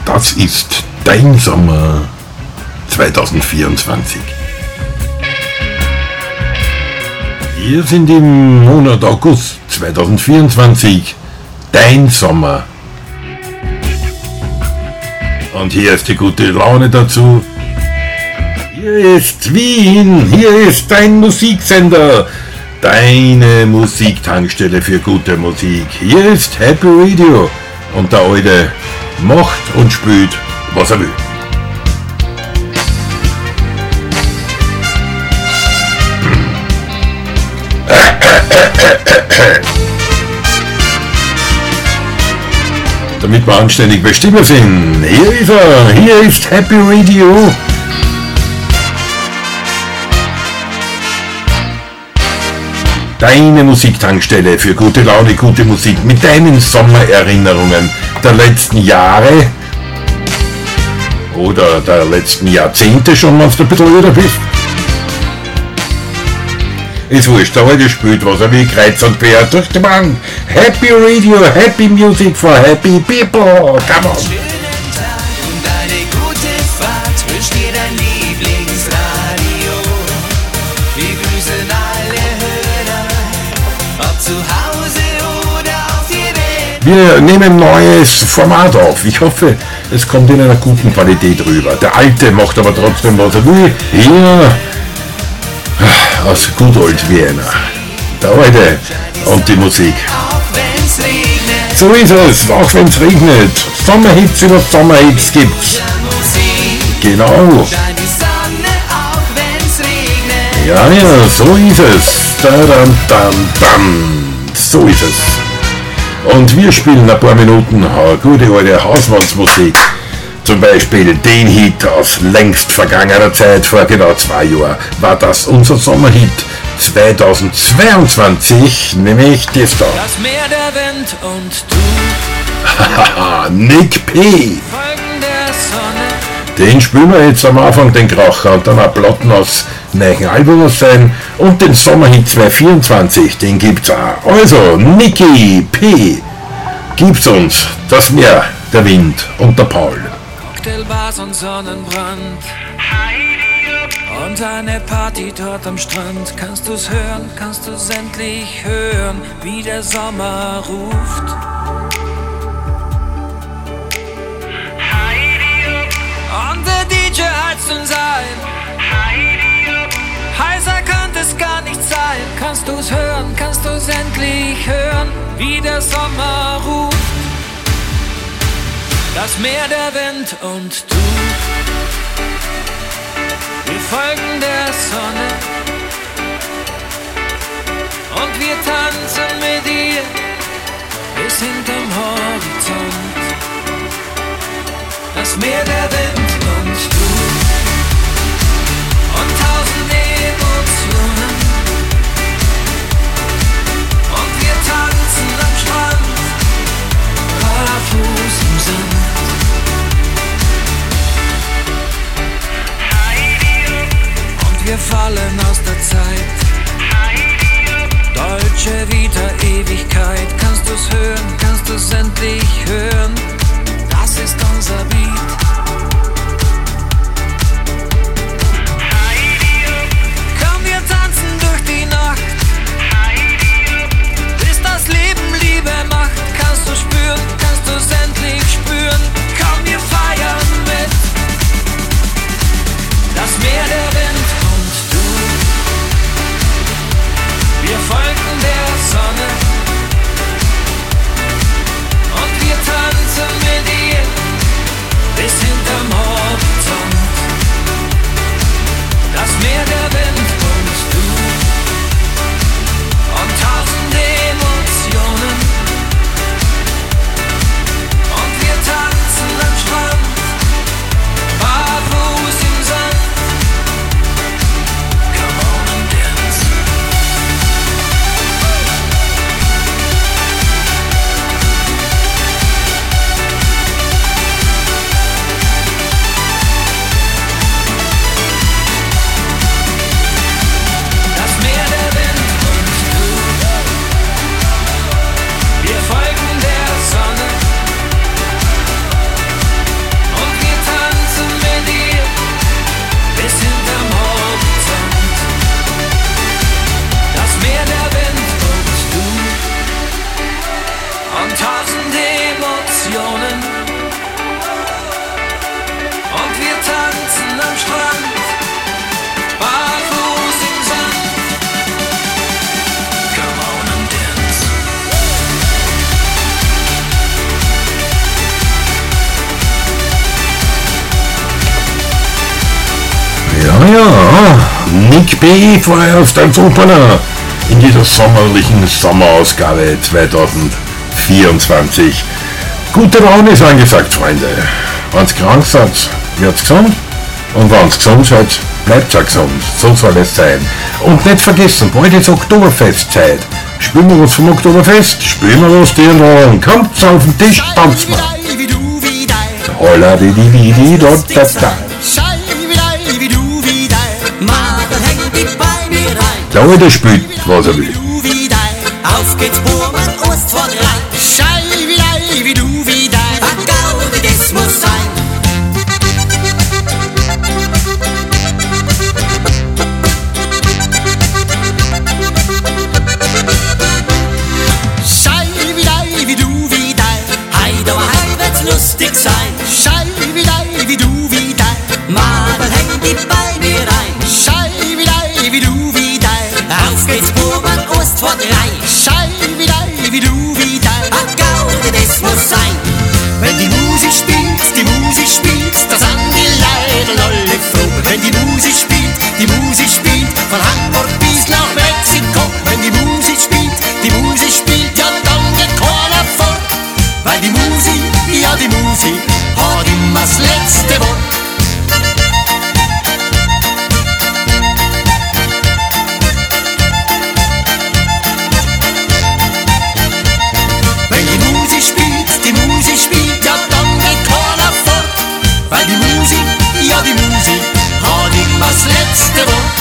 Das ist dein Sommer 2024. Wir sind im Monat August 2024. Dein Sommer. Und hier ist die gute Laune dazu. Hier ist Wien, hier ist dein Musiksender, deine Musiktankstelle für gute Musik. Hier ist Happy Radio und der Alte macht und spielt, was er will. Damit wir anständig bestimmen sind, hier ist er, hier ist Happy Radio. Deine Musiktankstelle für gute Laune, gute Musik mit deinen Sommererinnerungen der letzten Jahre oder der letzten Jahrzehnte schon, wenn du ein bisschen älter bist. Ist wurscht, der Alte spielt, was er will, kreuz und quer durch die Bank. Happy Radio, Happy Music for Happy People, come on! Schönen Tag und eine gute Fahrt wünscht dir dein Lieblingsradio. Wir grüßen alle Hörer, ob zu Hause oder auf die Welt. Wir nehmen ein neues Format auf. Ich hoffe, es kommt in einer guten Qualität rüber. Der Alte macht aber trotzdem, was er will. Hier aus Good Old Vienna. Der Alte und die Musik. Auch wenn's regnet, So ist es, auch wenn es regnet. Sommerhits über Sommerhits gibt's. Musik, Genau. scheint die Sonne, auch wenn's regnet. Ja, so ist es. So ist es. Und wir spielen ein paar Minuten gute alte Hausmannsmusik. Zum Beispiel den Hit aus längst vergangener Zeit, vor genau 2 Jahren, war das unser Sommerhit 2022, nämlich das da. Das Meer, der Wind und du Haha, Nick P. folgen der Sonne. Den spielen wir jetzt am Anfang, den Kracher, und dann ein Platten aus neuen Album sein und den Sommerhit 2024, den gibt's auch. Also, Nicky P. gibt's uns, das Meer, der Wind und der Paul. Cocktailbars und Sonnenbrand und eine Party dort am Strand. Kannst du's hören, kannst du's endlich hören, wie der Sommer ruft. Und der DJ heizt uns ein, heißer könnte es gar nicht sein. Kannst du's hören, kannst du's endlich hören, wie der Sommer ruft. Das Meer, der Wind und du, wir folgen der Sonne und wir tanzen mit ihr bis hinterm Horizont. Das Meer, der Wind und du und 1000 Emotionen und wir tanzen am Strand, voller Fuß im Sand. Wir fallen aus der Zeit. Deutsche Vita, Ewigkeit. Kannst du's hören, kannst du's endlich hören? Das ist unser Beat. ja, Nick B. vorerst als Opener in dieser sommerlichen Sommerausgabe 2024. Gute Laune ist angesagt, Freunde. Wenn's krank seid, wird's gesund. Und wenn's gesund seid, bleibt's auch gesund. So soll es sein. Und nicht vergessen, bald ist Oktoberfestzeit. Spielen wir was vom Oktoberfest? Spielen wir was dir noch? Kommt's auf den Tisch, tanzen wir. Holla di di di di da da da. Der Alte spielt, was er will. Auf geht's, Burmann, Ost vor drei. Schei wie du wie dein. A Gaudi, das muss sein. Schei wie du wie dein. Heide, wird's lustig sein. Schei wie du wie dein. Madel, häng die bei mir rein. Schei wie du wie dein. Auf geht's, Burmann, Ost vor drei. Schei wie du wie dein. A Gaudi, das muss sein. Wenn die Musik spielt, da sind die Leute alle froh. Wenn die Musik spielt, von Hamburg bis nach Mexiko. Wenn die Musik spielt, ja dann geht keiner fort. Weil die Musik, ja die Musik, hat immer das letzte Wort. Die Musik hat immer das letzte Wort.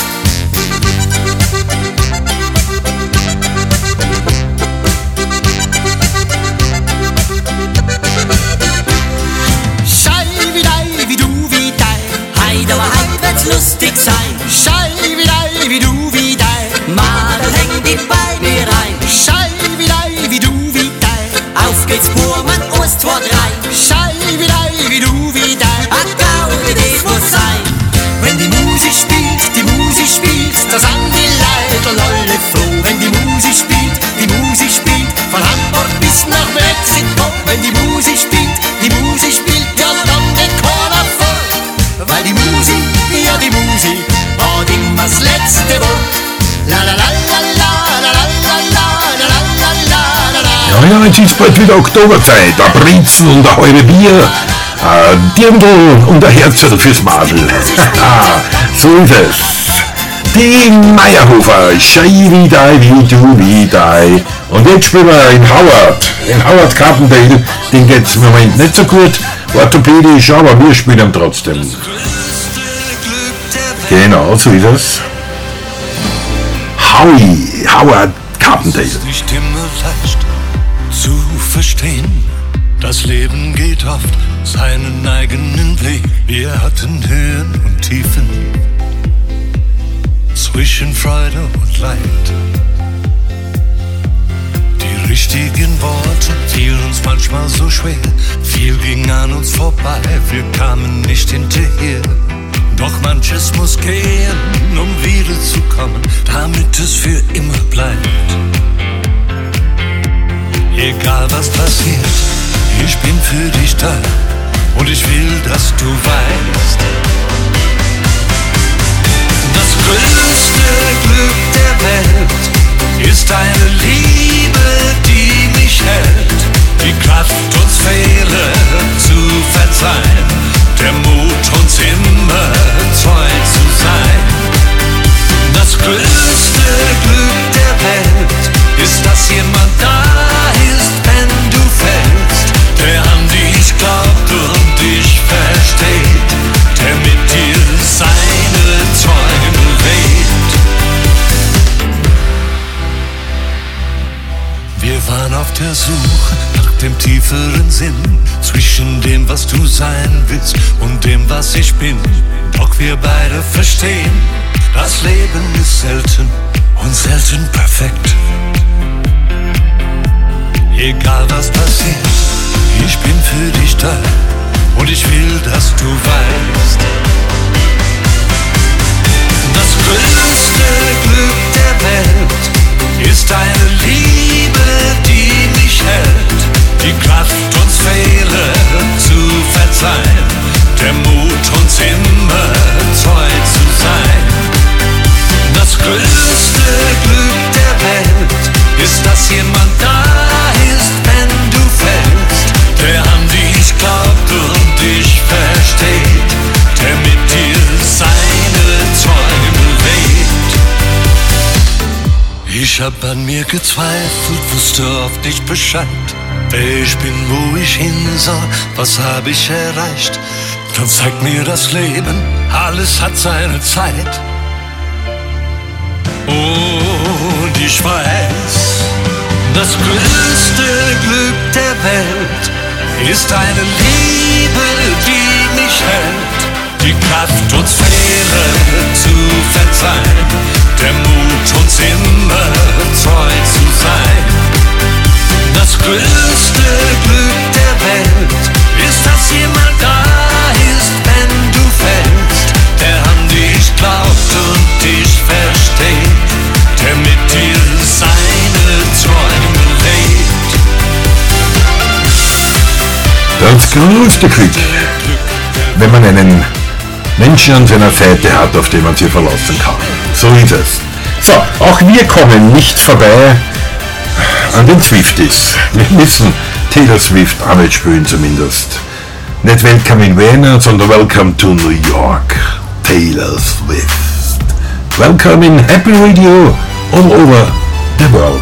Schei wie du wie dein. Heide, wird's lustig sein. Schei wie du wie dein. Madel, häng die bei mir rein. Schei wie du wie dein. Auf geht's, Burmann, Ost vor drei. Schei wie du wie dein. A Gaudi, das muss sein. Wenn die Musik spielt, da sind die Leute alle froh. Wenn die Musik spielt, von Hamburg bis nach Mexiko. Wenn die Musik spielt, ja dann geht keiner fort. Weil die Musik, ja die Musik, hat immer das letzte Wort. La la la la la la la la la la la la. Ja, jetzt ist bald wieder Oktoberzeit. Ein Brezel und ein halbe Bier. Ein Dirndl und ein Herzl fürs Madel. So ist es. Die Meierhofer, Schei wie dei, wie du wie dei. Und jetzt spielen wir in Howard Carpendale. Den geht's im Moment nicht so gut, orthopädisch, aber wir spielen ihn trotzdem. Genau, so ist es. Howard Carpendale. Nicht immer leicht zu verstehen. Das Leben geht oft seinen eigenen Weg. Wir hatten Höhen und Tiefen, zwischen Freude und Leid. Die richtigen Worte fielen uns manchmal so schwer. Viel ging an uns vorbei, wir kamen nicht hinterher. Doch manches muss gehen, um wiederzukommen, damit es für immer bleibt. Egal was passiert, ich bin für dich da und ich will, dass du weißt. Das größte Glück der Welt ist eine Liebe, die mich hält. Die Kraft, uns Fehler zu verzeihen, der Mut, uns immer treu zu sein. Das größte Glück der Welt ist, dass jemand da ist, wenn du fällst, der an dich glaubt und dich versteht, der mit dir seine Träume lebt. Wir waren auf der Suche nach dem tieferen Sinn zwischen dem, was du sein willst und dem, was ich bin. Doch wir beide verstehen, das Leben ist selten und selten perfekt. Egal was passiert, ich bin für dich da und ich will, dass du weißt. Das größte Glück der Welt ist eine Liebe, die mich hält. Die Kraft, uns Fehler zu verzeihen, der Mut, uns immer treu zu sein. hab an mir gezweifelt, wusste oft nicht Bescheid. Wer ich bin, wo ich hin soll, was hab ich erreicht? Dann zeigt mir das Leben, alles hat seine Zeit. Und ich weiß, das größte Glück der Welt ist eine Liebe, die mich hält. Die Kraft, uns Fehler zu verzeihen, der Mut, uns immer treu zu sein. Das größte Glück der Welt ist, dass jemand da ist, wenn du fällst, der an dich glaubt und dich versteht, der mit dir seine Träume lebt. Das größte Glück, wenn man einen Menschen an seiner Seite hat, auf den man sich verlassen kann. So ist es. So, auch wir kommen nicht vorbei an den Swifties. Wir müssen Taylor Swift auch nicht spielen zumindest. Nicht Welcome in Vienna, sondern Welcome to New York. Taylor Swift. Welcome in Happy Radio all over the world.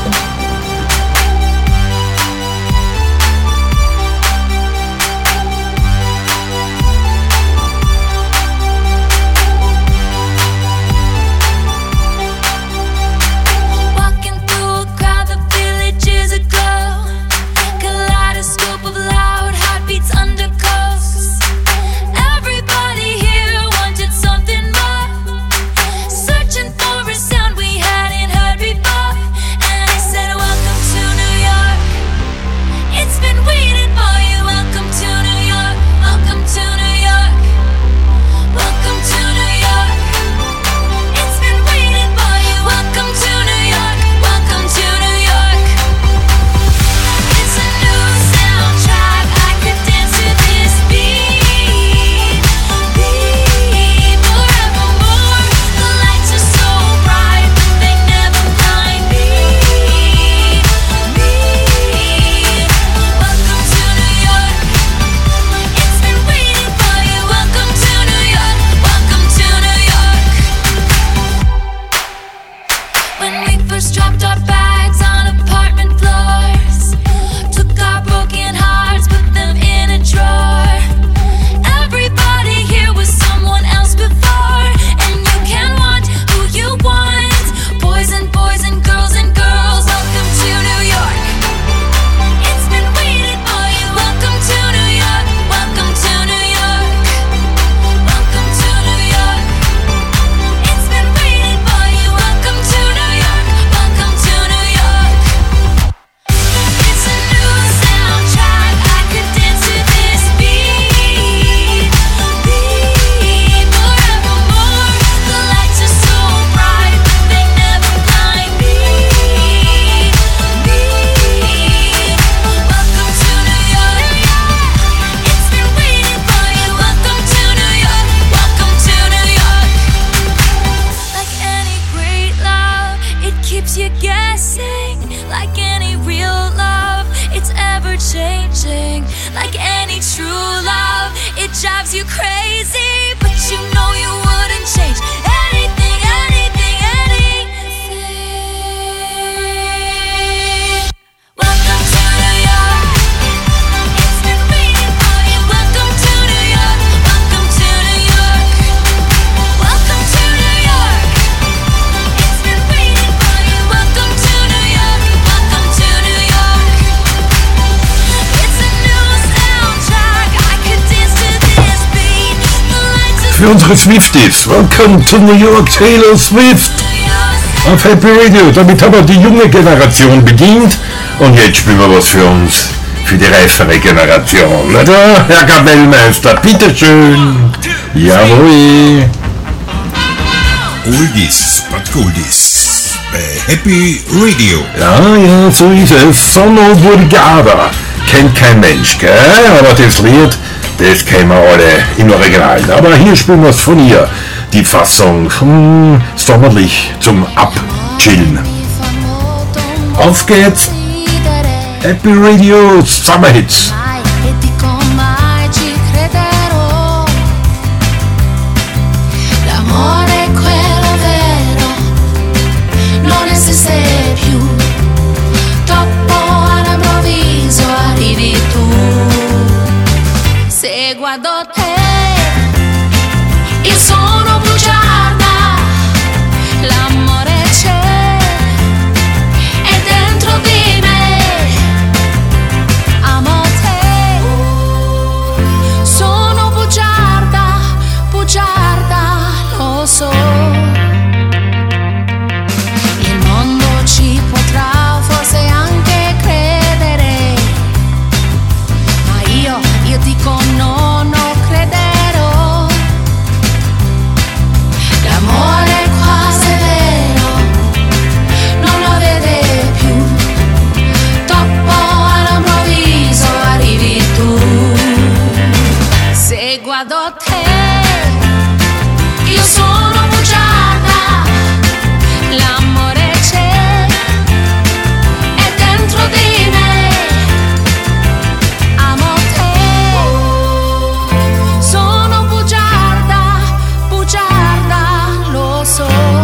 Für unsere Swifties, welcome to New York, Taylor Swift auf Happy Radio. Damit haben wir die junge Generation bedient und jetzt spielen wir was für uns, für die reifere Generation, oder? Herr Kapellmeister, bitteschön. Jawohl. Oldies, but Goldies bei Happy Radio. Ja, so ist es. Sono Burgada. Kennt kein Mensch, gell? Aber das Lied, das kennen wir alle im Original. Aber hier spielen wir es von ihr. Die Fassung sommerlich zum Abchillen. Auf geht's. Happy Radio Summer Hits. L'amore è quello vero, non esiste guardo te, io sono bugiarda, l'amore c'è, è dentro di me, amo te, sono bugiarda, bugiarda, lo so. Il mondo ci potrà forse anche credere, ma io dico no, non crederò. L'amore è quasi vero, non lo vede più, troppo all'improvviso arrivi tu. Se guardo te, io sono bugiarda, l'amore c'è, è dentro di me, amo te, sono bugiarda, bugiarda, lo so.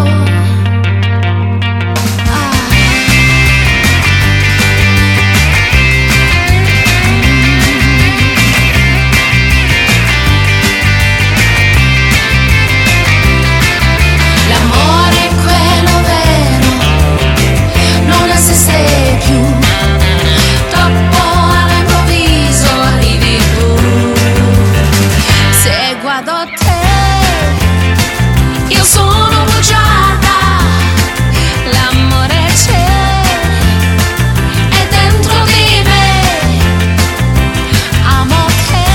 L'amore è quello vero, non esiste più, troppo all'improvviso arrivi tu. Se guardo te, io sono bugiarda, l'amore c'è, è dentro di me, amo te,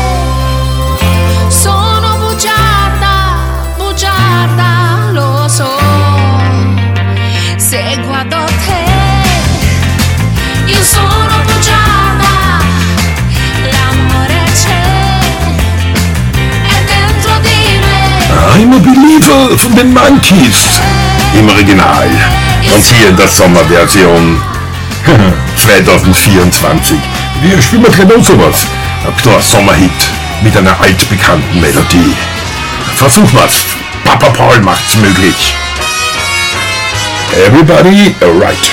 sono bugiarda, bugiarda, lo so. Se guardo te, io sono bugiarda, l'amore c'è, è dentro di me. I'm a Believer von den Monkees im Original. Und hier in der Sommerversion 2024. Wir spielen mal gleich noch sowas. Ein kleiner Sommerhit mit einer altbekannten Melodie. Versuchen wir's. Papa Paul macht's möglich. Everybody alright.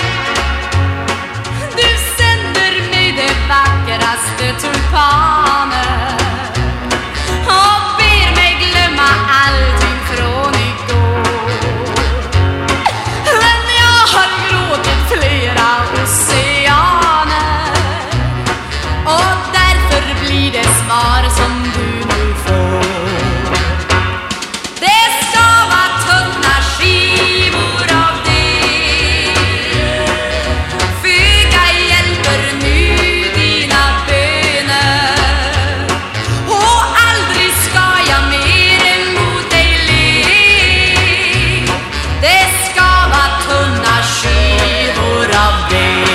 Du sänder mig det vackraste tulpaner och ber mig glömma allting från igår. Men jag har gråtit flera oceaner och därför blir det svar som du nu får. Det ska vara tunna skivor av dig, föga hjälper nu dina böner, och aldrig ska jag mer emot dig le. Det ska vara tunna skivor av dig.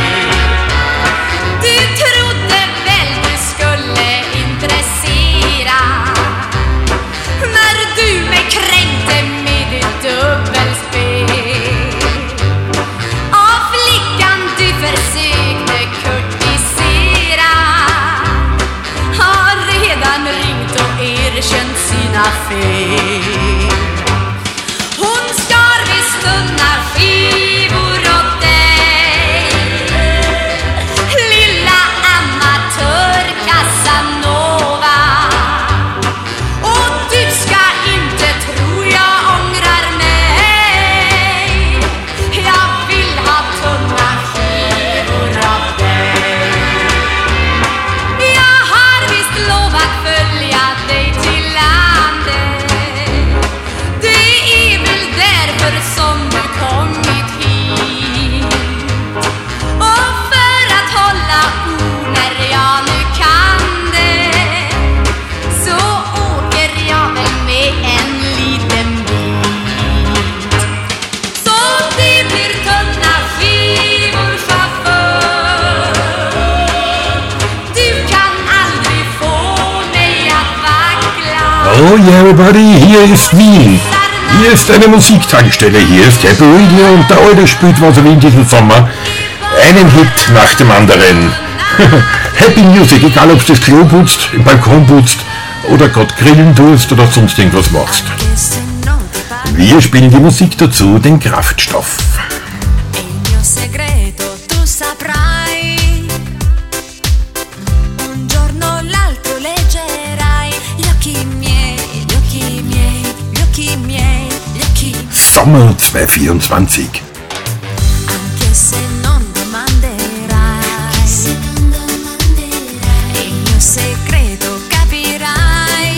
Du trodde väl du skulle intressera när du mig kränkte med ditt dubbelspel. Av flickan du försökte kurtisera har redan ringt och erkänt sina fel. Hon skar visst tunna skivor åt dig, lilla amatör Casanova. Och du ska inte tro jag ångrar mig, jag vill ha tunna skivor av dig. Jag har visst lovat följa dig till landet, det är väl därför som du kommit hit. Och för att hålla ord när jag nu kan det, så åker jag väl med en liten bit. Så det blir tunna skivor, chaufför. Du kan aldrig få mig att vackla. Oh yeah, everybody, hier ist Wien. Hier ist eine Musiktankstelle, hier ist Happy Radio und der Alte spielt was er will diesen Sommer. Einen Hit nach dem anderen. Happy Music, egal ob du das Klo putzt, den Balkon putzt oder gerade grillen tust oder sonst irgendwas machst. Wir spielen die Musik dazu, den Kraftstoff. Il mio segreto tu saprai, un giorno o l'altro leggi Sommer 2024. Anche se non domanderai, il mio segreto capirai,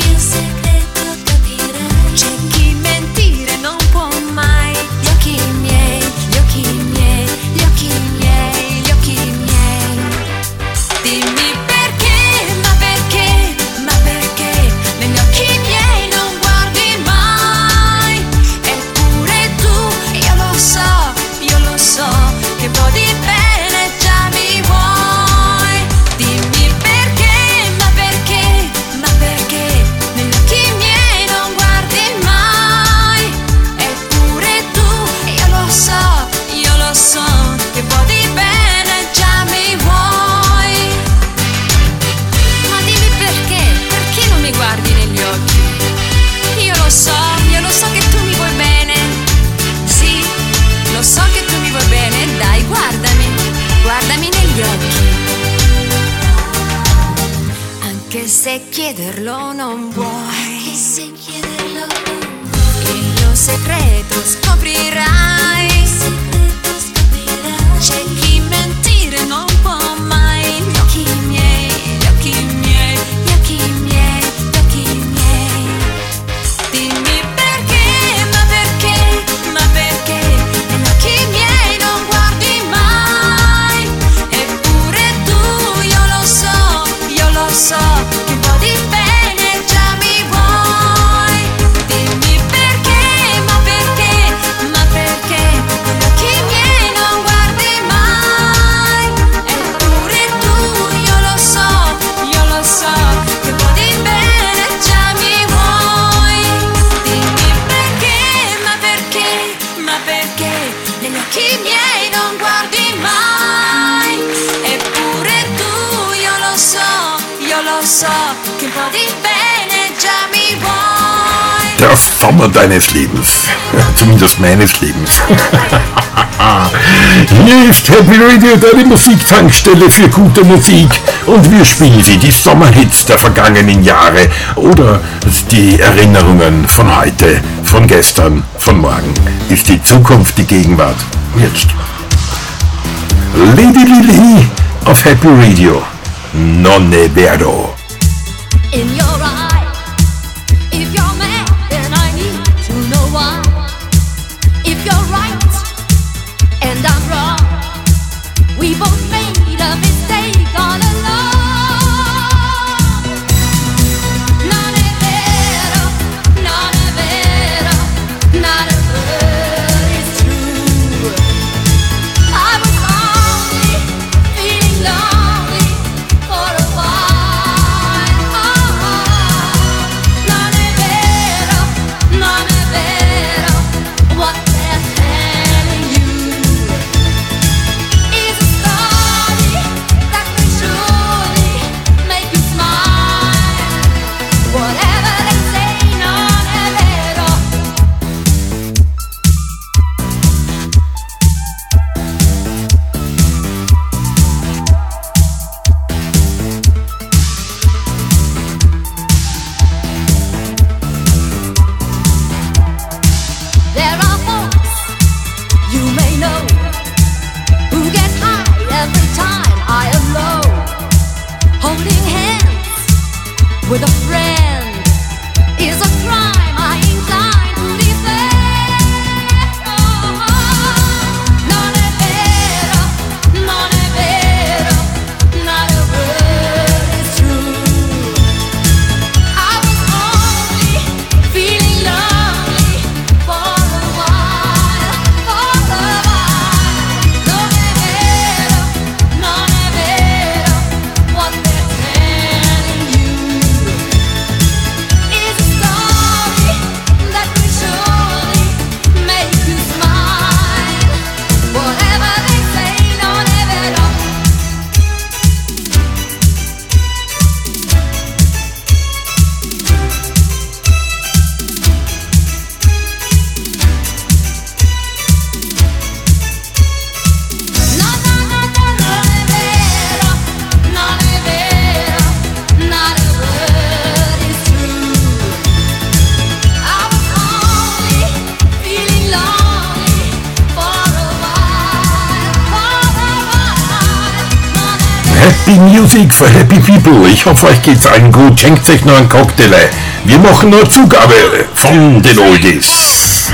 c'è chi mentire non può mai. Gli occhi miei, gli occhi miei, gli occhi miei, gli occhi miei. Dimmi perché, ma perché, ma perché negli occhi miei non guardi mai. Eppure tu, io lo so che un po' di bene già mi vuoi. Dimmi perché, ma perché, ma perché negli occhi miei non guardi mai. Eppure tu, io lo so che un po' di bene già mi vuoi. Ma dimmi perché non mi guardi negli occhi? Io lo so che tu mi vuoi bene. Sì, lo so che tu mi vuoi bene, dai, guardami negli occhi. Anche se chiederlo non vuoi, il mio segreto scoprirai. C'è chi mentire non può mai. Gli occhi miei, gli occhi miei, gli occhi miei, gli occhi miei. Dimmi perché, ma perché, ma perché negli occhi miei non guardi mai. Eppure tu, io lo so che un po' di bene già mi vuoi. Dimmi perché, ma perché, ma perché negli occhi miei non guardi mai. Eppure tu, io lo so che un po' di bene già mi vuoi. Dimmi perché, ma perché, ma perché negli occhi miei non guardi mai. Eppure tu, io lo so che un po' di bene già mi vuoi. Der Sommer deines Lebens. Zumindest meines Lebens. Hier ist Happy Radio, deine Musiktankstelle für gute Musik. Und wir spielen sie, die Sommerhits der vergangenen Jahre oder die Erinnerungen von heute, von gestern, von morgen. Ist die Zukunft die Gegenwart? Jetzt. Lady Lily auf Happy Radio. Non è vero. In your eye, if you're mad, then I need to know why. If you're right and I'm wrong, we both made a mistake all along. Non è vero, non è vero, not a word is true. I was only feeling lonely for a while. Non è vero, what they're telling you is a story that will surely make you smile. Whatever they say, non è vero. There are folks you may know who get high every time I am low. Holding hands with a friend is a crime I incline to defend. Non è vero, not a word is true. I was only feeling lonely for a while. Non è vero, what they're telling you Happy Music for Happy People. Ich hoffe, euch geht's allen gut. Schenkt euch noch einen Cocktail. Wir machen nur Zugabe von den Oldies.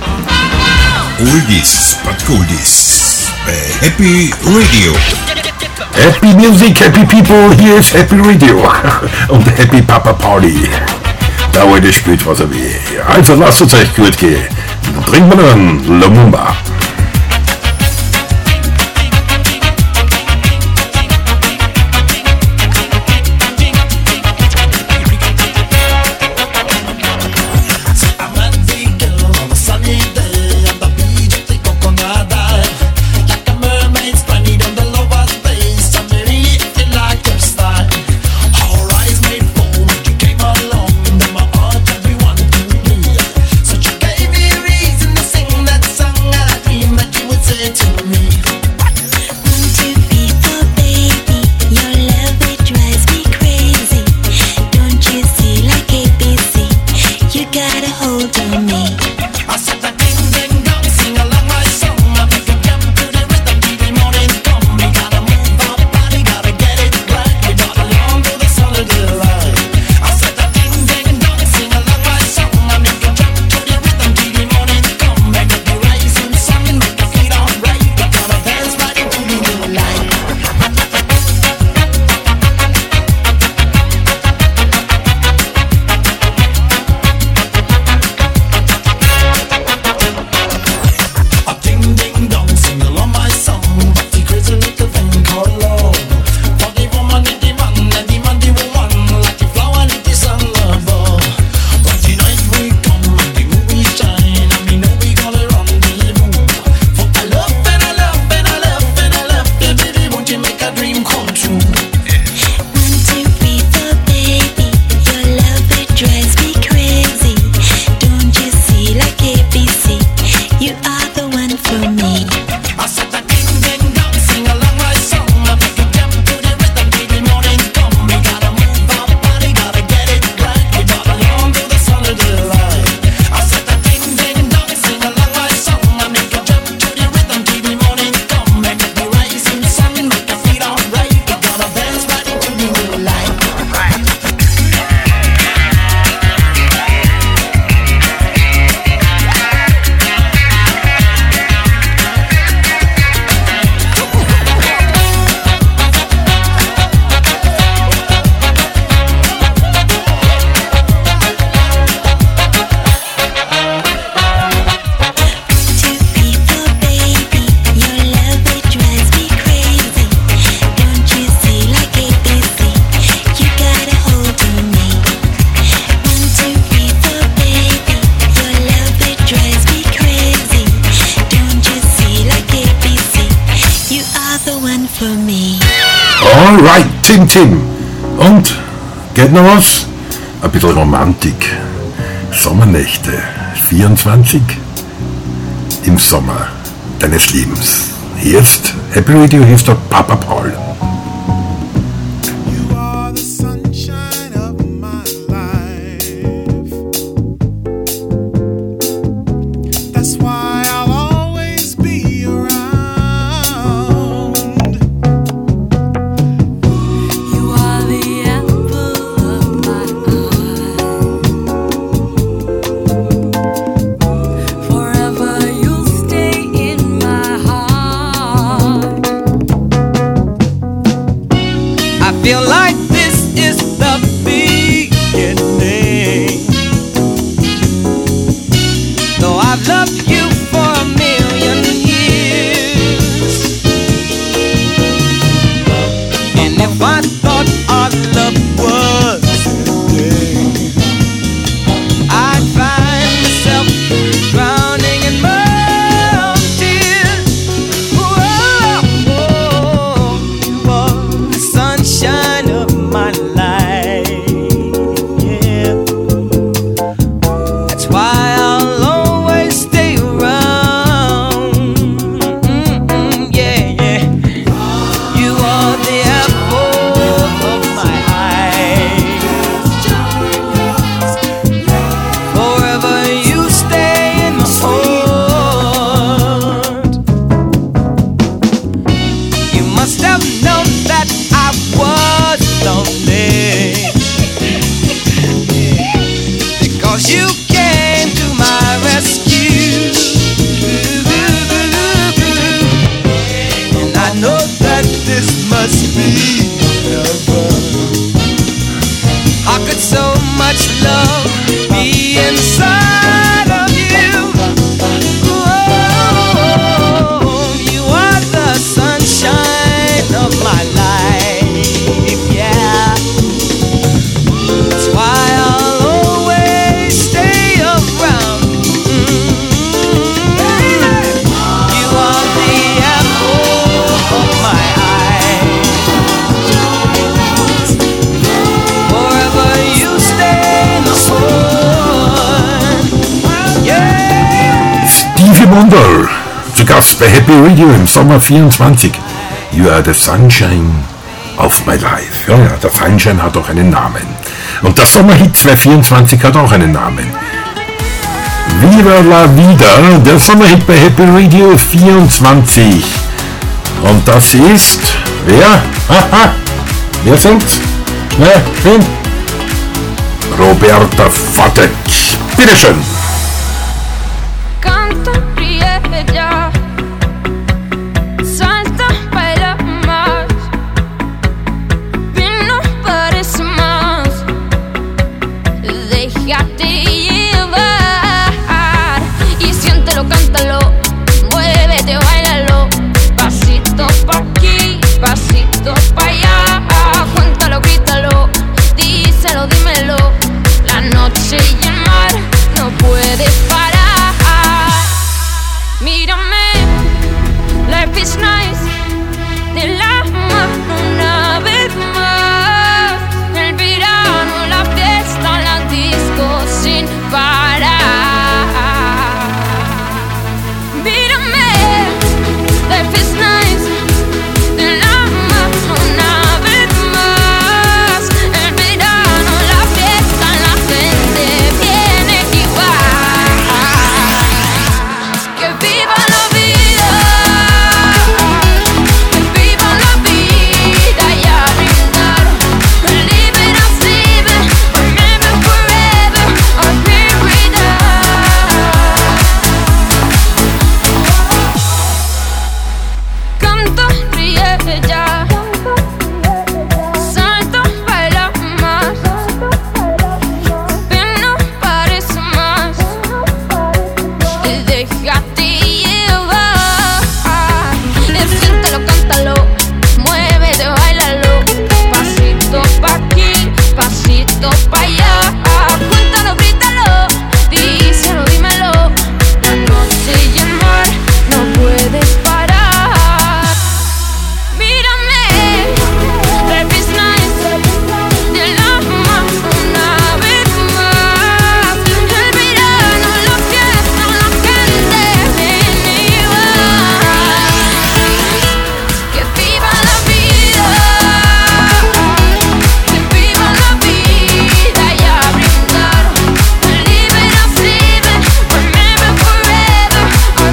Oldies, but Goldies. Bei Happy Radio. Happy Music, Happy People. Hier ist Happy Radio. Und Happy Papa Party. Der Alte spielt, was er will. Also lasst es euch gut gehen. Trinken wir dann Lumumba. Alright, Tim. Und? Geht noch was? Ein bisschen Romantik. Sommernächte. 24 im Sommer deines Lebens. Hier ist Happy Radio, hier ist der Papa Paul. You are the sunshine of my life. That's why I'll always be around. You are the apple of my eye. Forever you'll stay in my heart. Wonder, zu Gast bei Happy Radio im Sommer 24. You are the sunshine of my life. Ja, der Sunshine hat auch einen Namen. Und der Sommerhit 2024 hat auch einen Namen. Viva la Vida, der Sommerhit bei Happy Radio 24. Und das ist, wer? Haha, wer singt? Schnell, schön. Roberta Fatek. Bitteschön. Canta, ríe ya, salta, baila más, ven, no pares más, déjate llevar y siéntelo, cántalo, muévete, bailalo, pasito pa' aquí, pasito pa' allá, cuéntalo, grítalo, díselo, dímelo, la noche y el mar no puedes parar. Mírame, life is nice, te la mano una vez más. El verano, la fiesta, la disco sin parar. Mírame, life is nice, te la mano una vez más. El verano, la fiesta, la gente viene y va. Que viva la vida, que viva la vida y a brindar. Live it up, live it, remember forever our paradise. Canta, ríe ya, salta, baila más, ven, no pares más, déjate llevar, siéntelo, cántalo, muévete, bailalo, pasito pa' aquí, pasito pa' allá, cuéntalo, grítalo, díselo, dímelo, la noche y el mar no puedes parar. Mírame, life is nice, te la mano una vez más. El verano, la fiesta, la gente viene y va. Que viva la vida, que viva la vida y a brindar. Live it up, live it, remember forever our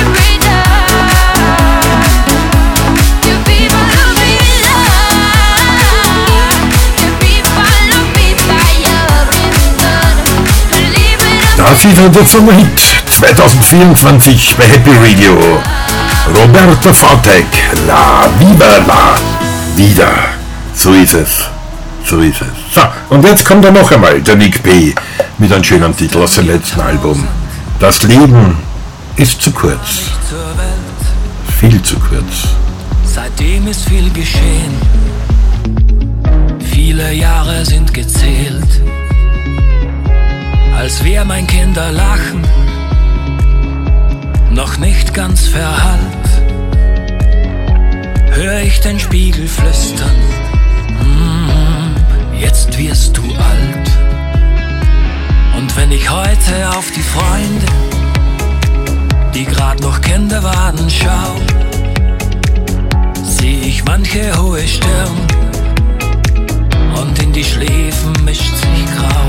paradise. Que viva la vida, que viva la vida y a brindar. Live it up. Das ist der Sommerhit 2024 bei Happy Radio. Roberta Fatek, La Viva la Vida. So ist es. So ist es. So, und jetzt kommt er noch einmal, der Nick B. mit einem schönen Titel aus seinem letzten Album. Das Leben ist zu kurz. Zur Welt, Viel zu kurz. seitdem ist viel geschehen. Viele Jahre sind gezählt. Als wär mein Kinderlachen noch nicht ganz verhallt. Hör ich den Spiegel flüstern, jetzt wirst du alt. Und wenn ich heute auf die Freunde, die grad noch Kinder waren, schau, sieh ich manche hohe Stirn und in die Schläfen mischt sich grau.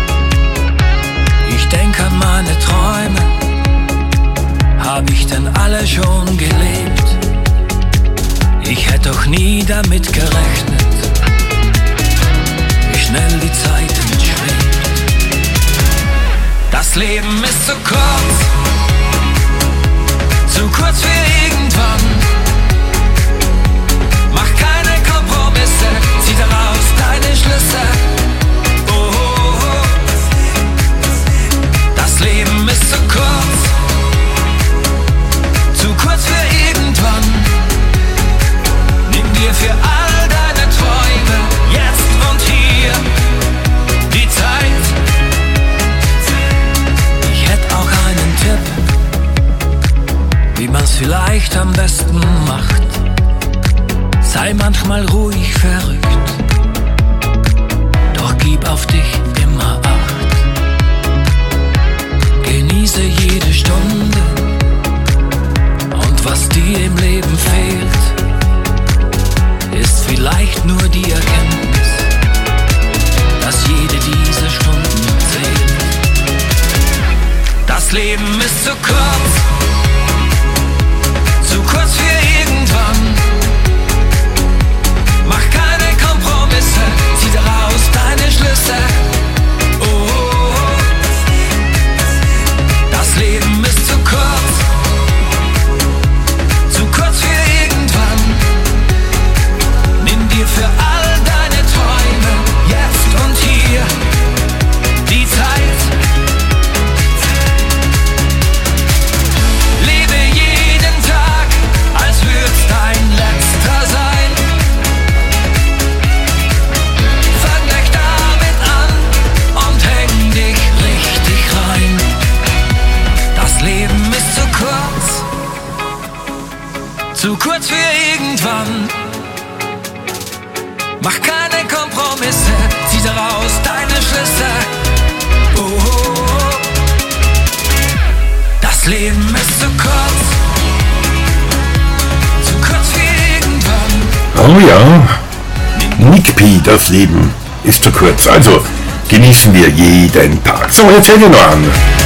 Ich denk an meine Träume, hab ich denn alle schon gelebt? Ich hätte doch nie damit gerechnet, wie schnell die Zeit mitschwebt. Das Leben ist zu kurz für irgendwann. Mach keine Kompromisse, zieh daraus deine Schlüsse. Oh, oh, oh. Das Leben ist zu kurz für irgendwann. Nimm dir für all deine Träume jetzt und hier die Zeit. Ich hätte auch einen Tipp, wie man's vielleicht am besten macht. Sei manchmal ruhig verrückt, doch gib auf dich immer Acht. Genieße jede Stunde, Das Leben ist zu kurz für irgendwann. Mach keine Kompromisse, zieh daraus deine Schlüsse. Oh, das Leben ist zu kurz für irgendwann. Nimm dir für all deine Träume jetzt und hier die Zeit. Lebe jeden Tag, als würd's dein letzter sein. Fang gleich damit an und häng dich richtig rein. Das Leben ist zu kurz für irgendwann. Mach keine Kompromisse, zieh daraus deine Schlüsse. Oh, das Leben ist zu kurz für irgendwann. Oh ja, Nick P., das Leben ist zu kurz. Also genießen wir jeden Tag. So, jetzt hält ihr nur an.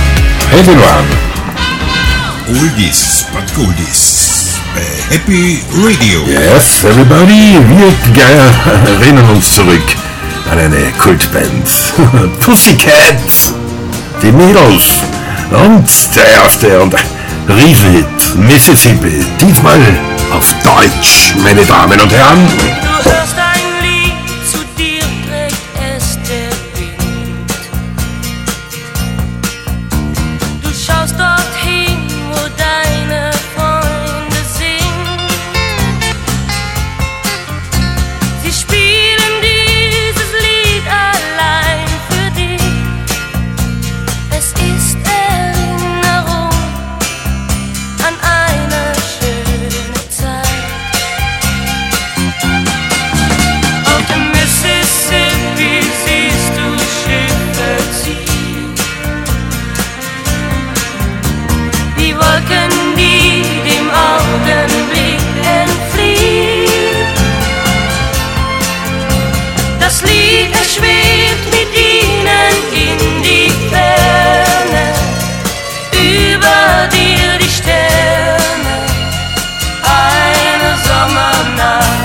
Oldies but Goldies. Bei Happy Radio. Yes, everybody, wir erinnern uns zurück an eine Kultband. Pussycat, die Mädels. Und der erste und Riesenhit, Mississippi. Diesmal auf Deutsch, meine Damen und Herren. Du hörst ein Lied, zu dir trägt es der Wind. Du schaust dorthin, wo deine Freunde sind. Sie spielen dieses Lied allein für dich. Es ist Erinnerung an eine schöne Zeit. Auf dem Mississippi siehst du Schiffe ziehen, wie Wolken, die dem Augenblick entfliehen. Das Lied, es schwebt mit ihnen in die Ferne, über dir die Sterne, eine Sommernacht.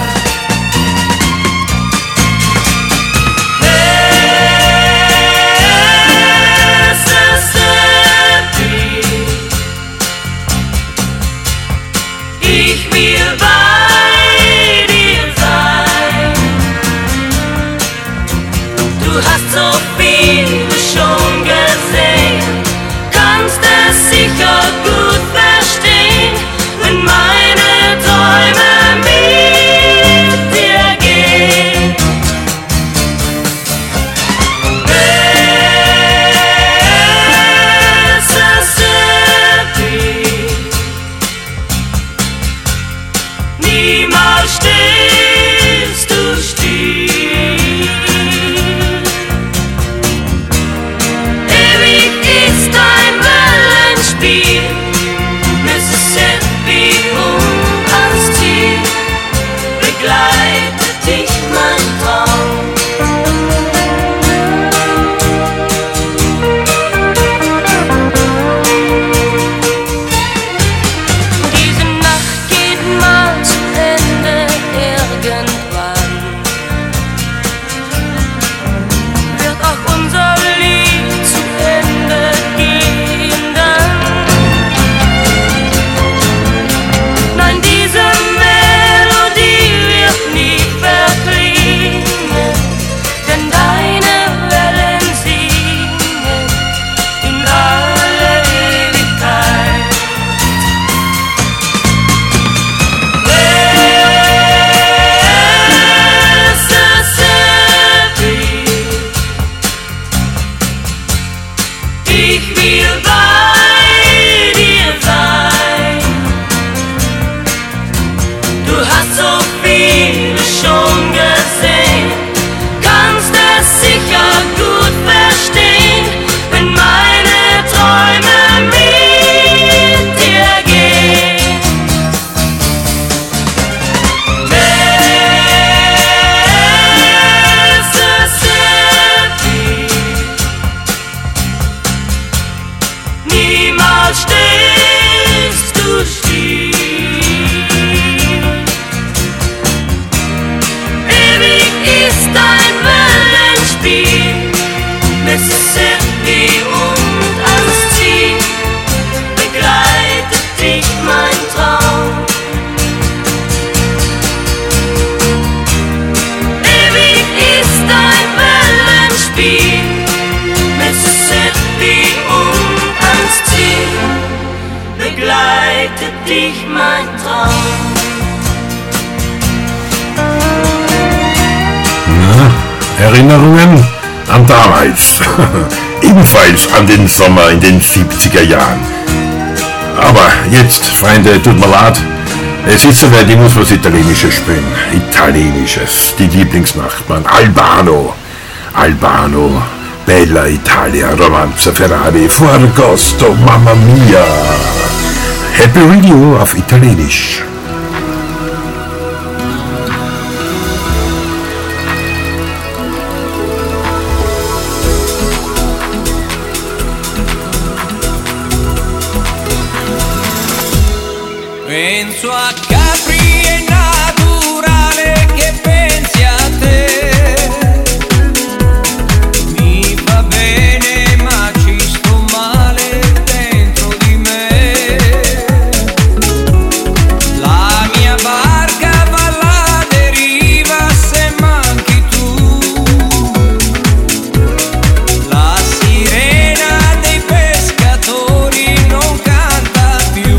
Mississippi, ich will bei dir sein. Du hast so viel schon gesehen, kannst es sicher gut verstehen, wenn meine Träume mit dir gehen. Mississippi, niemals stehst du still. rettet dich mein Traum. Erinnerungen an damals. Ebenfalls an den Sommer in den 70er Jahren. Aber jetzt, Freunde, tut mir leid. Es ist soweit, ich muss was Italienisches spielen. Italienisches. Die Lieblingsnachbarn. Albano. Albano. Bella Italia. Romanza Ferrari. Fuorgosto. Mamma Mia. Happy Radio auf Italienisch. Penso a Capri, è naturale che pensi a te. Mi fa bene ma ci sto male dentro di me. La mia barca va alla deriva se manchi tu. La sirena dei pescatori non canta più.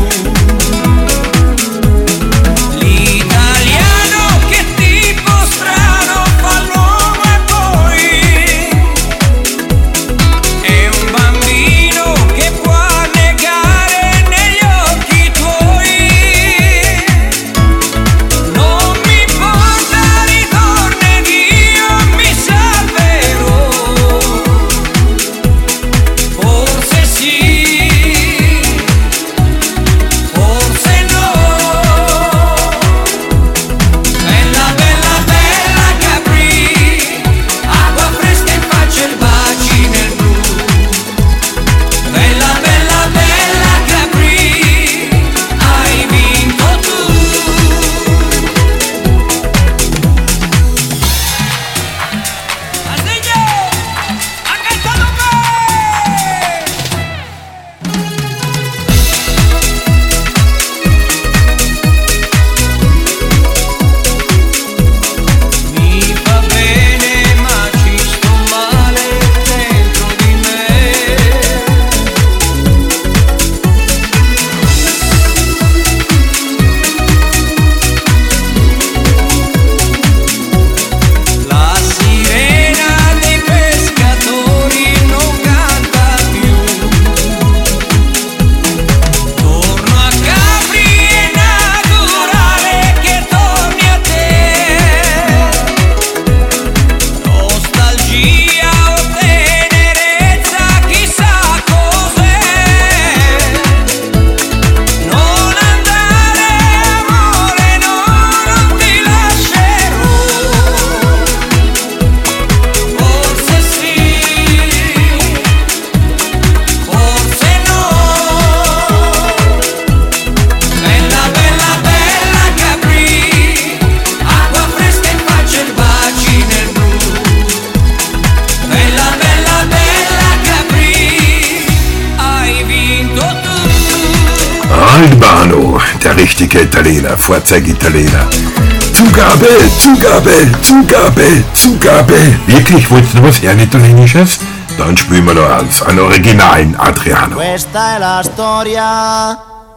Albano, der richtige Italiener, Vorzeig-Italiener. Zugabe, Zugabe, Zugabe, Zugabe. Wirklich, wolltest du noch was hören, Italienisches? Dann spielen wir noch eins, einen originalen Adriano. Questa è la storia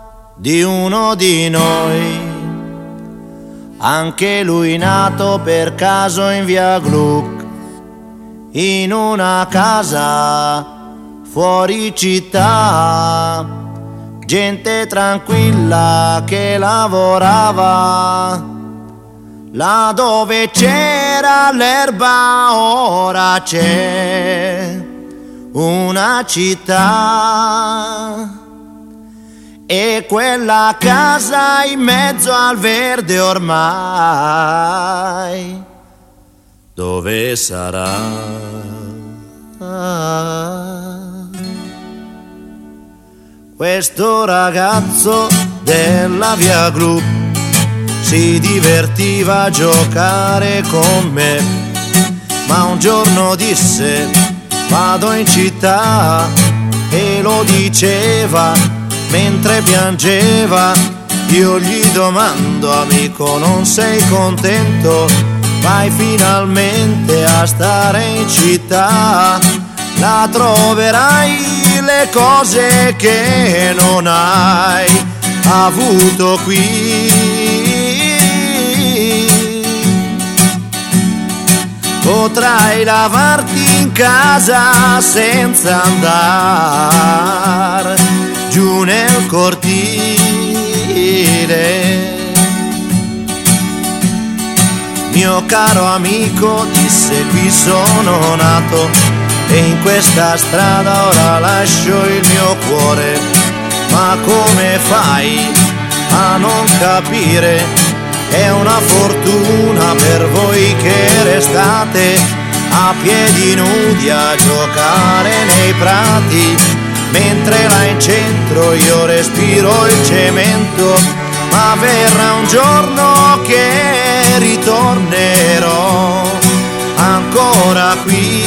di uno di noi, anche lui nato per caso in via Gluck, in una casa fuori città, gente tranquilla che lavorava, là dove c'era l'erba ora c'è una città, e quella casa in mezzo al verde ormai dove sarà? Questo ragazzo della via Glu si divertiva a giocare con me, ma un giorno disse vado in città, e lo diceva mentre piangeva. Io gli domando, amico, non sei contento? Vai finalmente a stare in città, là troverai le cose che non hai. avuto qui. Potrai lavarti in casa senza andare giù nel cortile. Mio caro amico disse: qui sono nato e in questa strada ora lascio il mio cuore. Ma come fai a non capire? È una fortuna per voi che restate a piedi nudi a giocare nei prati, mentre là in centro io respiro il cemento. Ma verrà un giorno che ritornerò ancora qui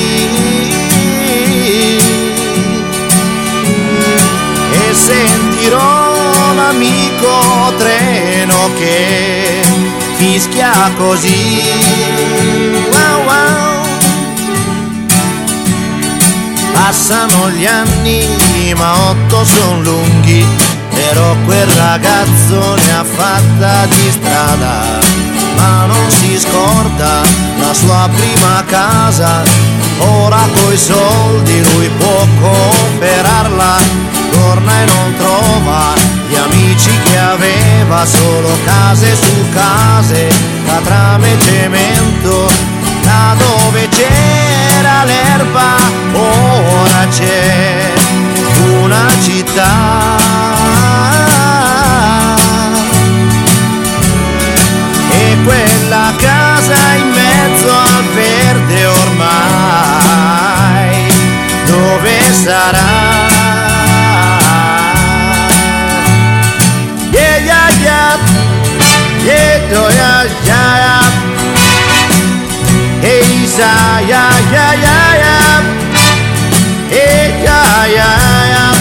e sentirò l'amico treno che fischia così. Wow, wow. Passano gli anni ma 8 son lunghi, però quel ragazzo ne ha fatta di strada, ma non si scorda la sua prima casa. Ora coi soldi lui può comprarla, torna e non trova gli amici che aveva, solo case su case, catrame e cemento. Da dove c'era l'erba ora c'è una città, e quella casa in mezzo al verde ormai dove sarà? Yeah, yeah, yeah, yeah, oh, yeah, yeah, yeah. Hey, sa, yeah, yeah, yeah, yeah. Hey, yeah, yeah, yeah.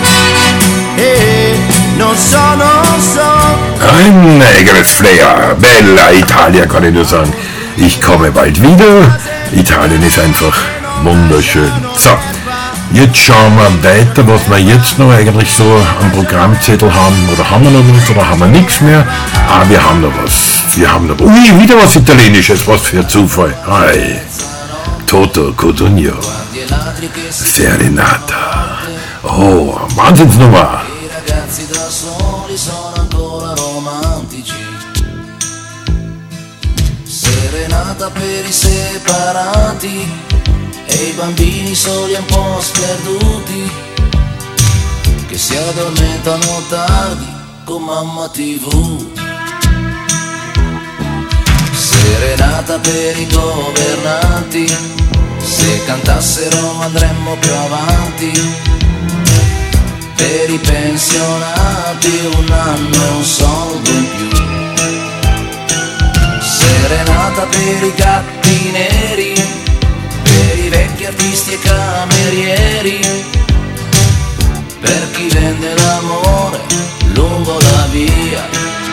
Hey, non so. Ein eigenes Flair. Bella Italia, kann ich nur sagen. Ich komme bald wieder. Italien ist einfach wunderschön. So, jetzt schauen wir weiter, was wir jetzt noch eigentlich so am Programmzettel haben. Oder haben wir noch was oder haben wir nichts mehr? Ah, wir haben noch was. Ui, wieder was Italienisches. Was für ein Zufall. Hi. Toto Codugno. Serenata. Oh, Wahnsinnsnummer. I ragazzi da soli sono ancora romantici. Serenata per i separati e i bambini soli un po' sperduti che si addormentano tardi con mamma TV. Serenata per i governanti, se cantassero andremmo più avanti. Per i pensionati un anno e un soldo in più. Serenata per i gatti neri, per i vecchi artisti e camerieri, per chi vende l'amore lungo la via.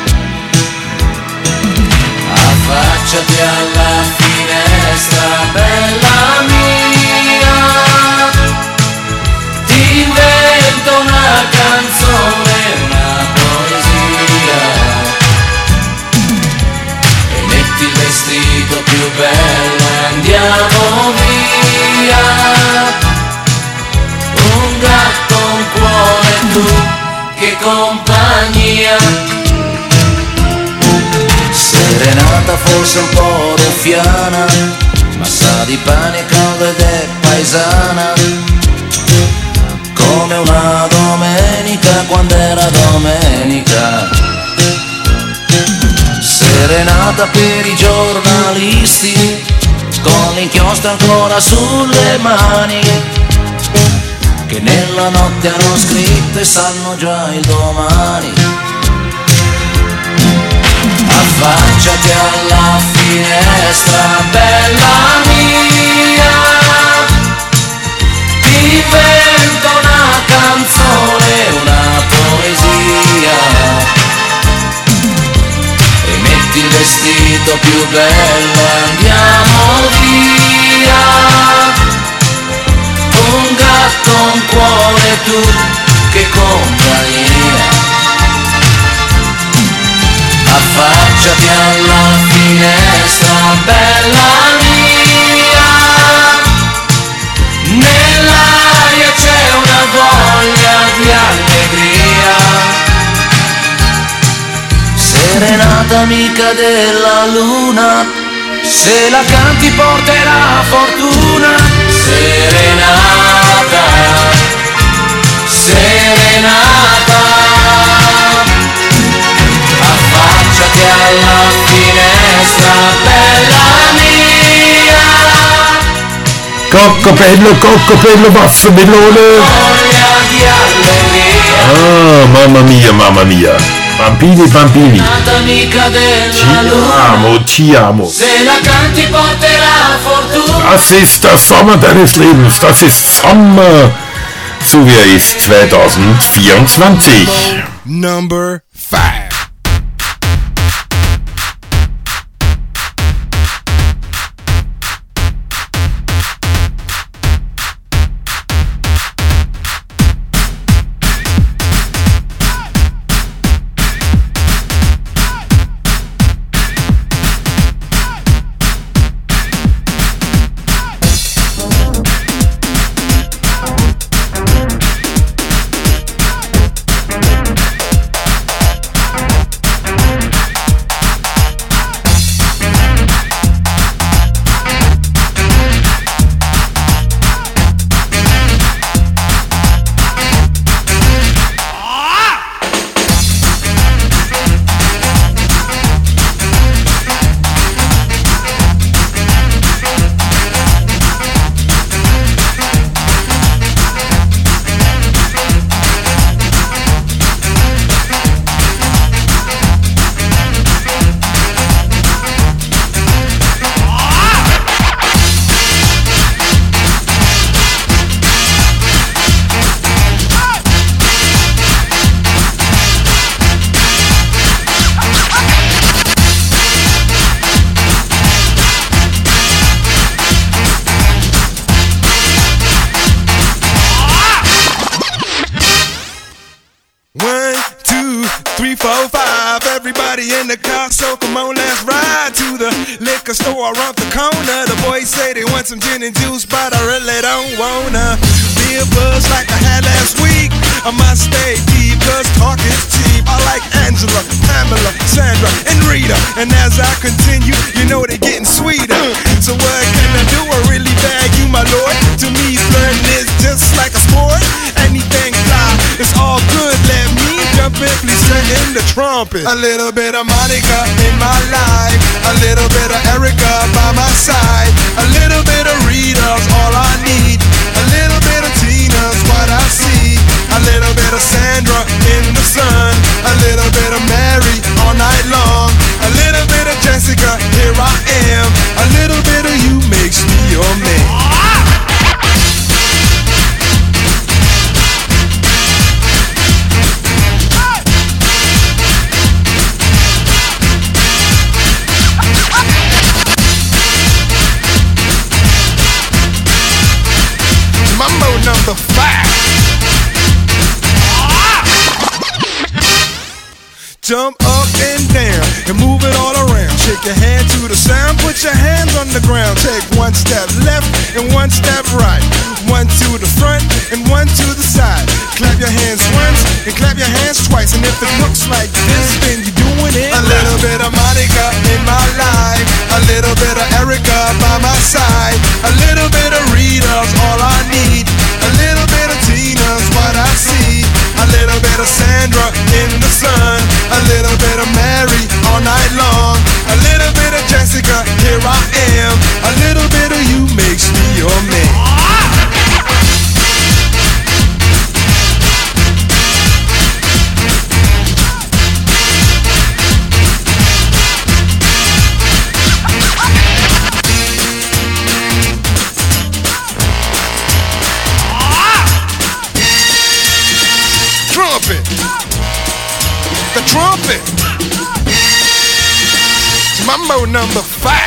Affacciati alla finestra, bella mia, ti invento una canzone, una poesia, e metti il vestito più bello e andiamo via. Un gatto, un cuore, tu, che compagnia. Serenata forse un po' ruffiana, ma sa di pane caldo ed è paesana, come una domenica quando era domenica. Serenata per i giornalisti, con l'inchiostro ancora sulle mani, che nella notte hanno scritto e sanno già il domani. Affacciati alla finestra, bella mia, ti invento una canzone, una poesia, e metti il vestito più bello e andiamo via. Un gatto, un cuore, tu, che compagnia. Affacciati alla finestra, bella mia. Nell'aria c'è una voglia di allegria. Serenata amica della luna, se la canti porterà fortuna. Serenata, serenata, affacciati alla finestra, bella mia. Coccopello, wassermelone. Voglia di allegria. Ah, mamma mia. Bambini. Amica della luna, Ci amo. se la canti porterà fortuna. Das ist der Sommer deines Lebens. Das ist Sommer. So wie er ist 2024. Number 5. in the car, so come on, let's ride to the liquor store around the corner. The boys say they want some gin and juice, but I really don't wanna be a buzz like I had last week. I must stay deep, cause talk is cheap. I like Angela, Pamela, Sandra, and Rita. And as I continue, you know they're getting sweeter. So what can I do? I really bag you, my lord. To me, flirting is just like a sport. Anything fly, it's all good. Let me jump in, please sing in the trumpet. A little bit of Monica in my life, a little bit of Erica by my side, a little bit of Rita's all I need, a little bit of Tina's what I see, a little bit of Sandra in the sun, a little bit of Mary all night long, a little bit of Jessica, here I am, a little bit of you makes me your man. Mambo number 5. Jump up and down and move it all around. Shake your hand to the sound, put your hands on the ground. Take one step left and one step right. One to the front and one to the side. Clap your hands once and clap your hands twice. And if it looks like this, then you're doing it. A little bit of Monica in my life, a little bit of Erica by my side, a little bit of Rita's all I need, a little bit of Tina's what I see, a little bit of Sandra in the sun, a little bit of Mary all night long, a little bit of Jessica, here I am, a little bit of you makes me your man. The trumpet. It's Mambo number 5.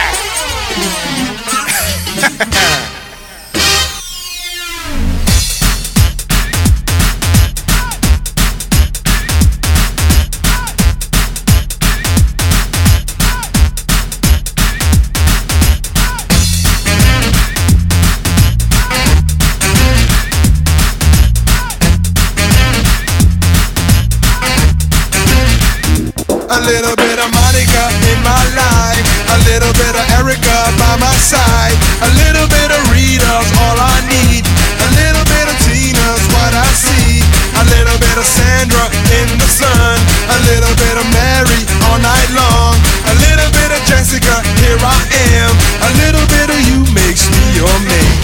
A little bit of Monica in my life, a little bit of Erica by my side, a little bit of Rita's all I need, a little bit of Tina's what I see, a little bit of Sandra in the sun, a little bit of Mary all night long, a little bit of Jessica, here I am, a little bit of you makes me your man.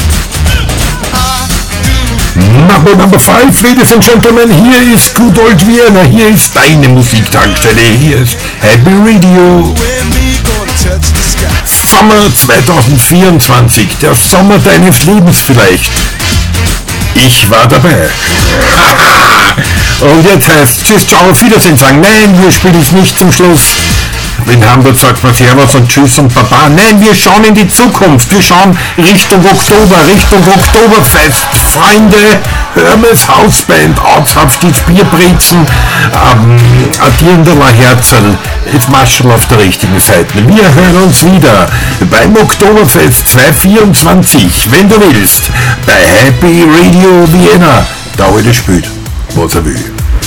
Number 5, ladies and gentlemen, hier ist Good Old Vienna, hier ist deine Musiktankstelle, hier ist Happy Radio. Sommer 2024, der Sommer deines Lebens vielleicht. Ich war dabei. Und jetzt heißt Tschüss, Ciao, auf Wiedersehen sagen. Nein, wir spielen es nicht zum Schluss. In Hamburg sagt man Servus und Tschüss und Baba. Nein, wir schauen in die Zukunft. Wir schauen Richtung Oktober, Richtung Oktoberfest. Freunde, Hermes Hausband, Ortshaftig Bierbrezen, Adierender Herzl, jetzt Marschall auf der richtigen Seite. Wir hören uns wieder beim Oktoberfest 2024, wenn du willst, bei Happy Radio Vienna. Da heute spielt, was er will.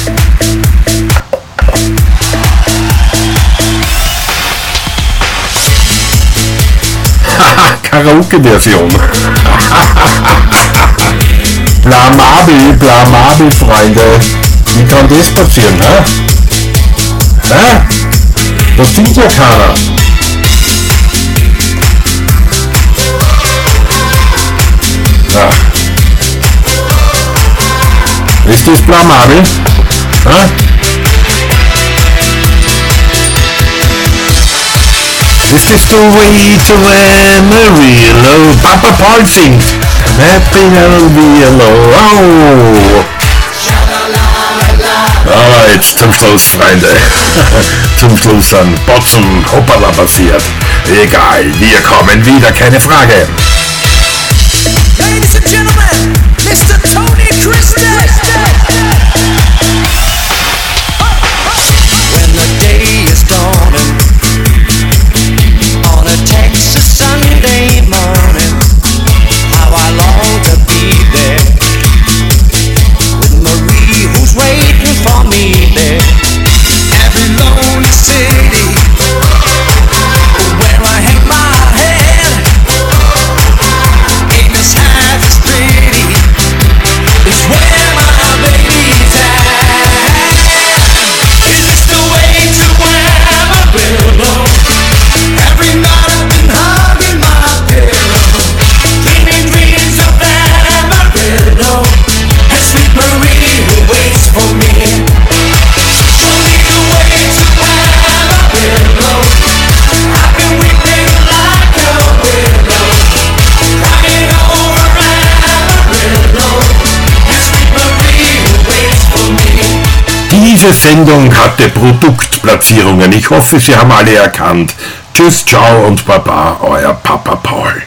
Karaoke-Version. Blamabil, Freunde. Wie kann das passieren, hä? Hä? Das singt ja keiner. Ja. Ist das Blamabil? Hä? Is this the way to Amarillo? Papa Paul singt. Happy I'll be alone. Aber jetzt zum Schluss, Freunde. Zum Schluss an Botzen, hoppala passiert. Egal, wir kommen wieder, keine Frage. Ladies and gentlemen, Mr. Tony Christie. When the day is dawning on a Texas Sunday morning, how I long to be there with Marie who's waiting for me there. Every lonely city where I hang my head ain't as half as pretty. It's where my baby's at. Is this the way to Amarillo? Every night I've been hugging my pillow, dreaming dreams of Amarillo, and sweet Marie who waits for me. Show me the way to Amarillo. I've been weeping like a willow, crying over Amarillo, and sweet Marie who waits for me. Diese Sendung hatte Produktplatzierungen. Ich hoffe, Sie haben alle erkannt. Tschüss, ciao und Baba, euer Papa Paul.